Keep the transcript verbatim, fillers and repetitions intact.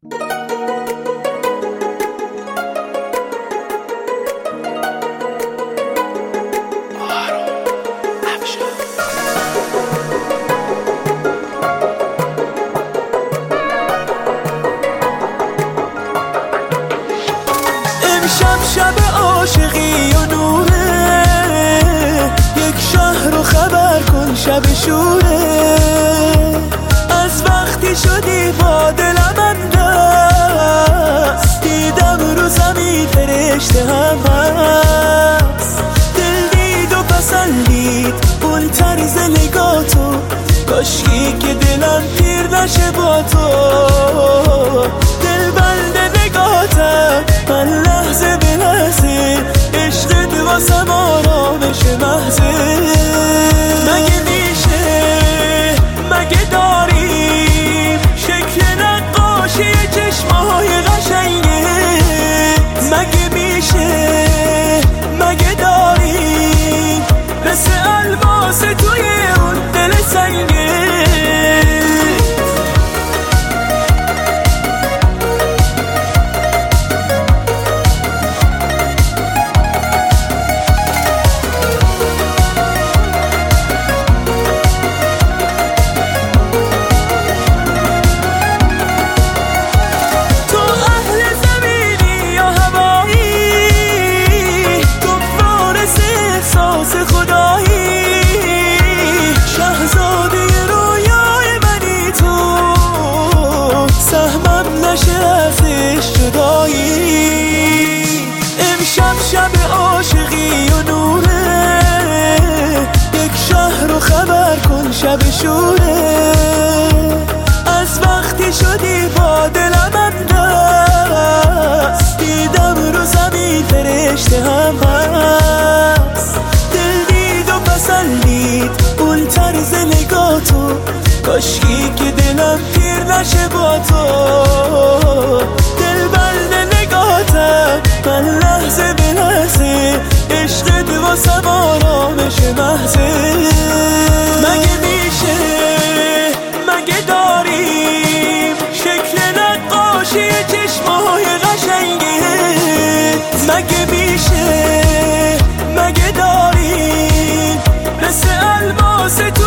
امشب شب عاشقی و نوره، یک شهر رو خبر کن شب شوره. از وقتی شدی با دلم اندست، دیدم رو زمین فرشته هم هست. دل دید و پسندید اون طرز نگاتو، کاشکی که دلم پیر نشه با تو. دل بنده نگاتم من لحظه به لحظه، عشقت واسم آرامش محضه. مگه میشه مگه داریم شکل نقاشی چشمای قشنگت؟ مگه میشه مگه داریم مثل الماس توی اون دل سنگت؟ امشب شب عاشقی و نوره، یک شهر رو خبر کن شب شوره. از وقتی شدی با دلم اندست، دیدم رو زمین فرشته هم هست. دل دید و پسندید اون طرز نگاتو، کاشکی که دلم پیر نشه با تو. دل بنده نگاتم من لحظه به لحظه، عشقت واسم آرامش محضه. مگه میشه مگه داریم شکل نقاشی چشمای قشنگت؟ مگه میشه مگه داریم مثل الماس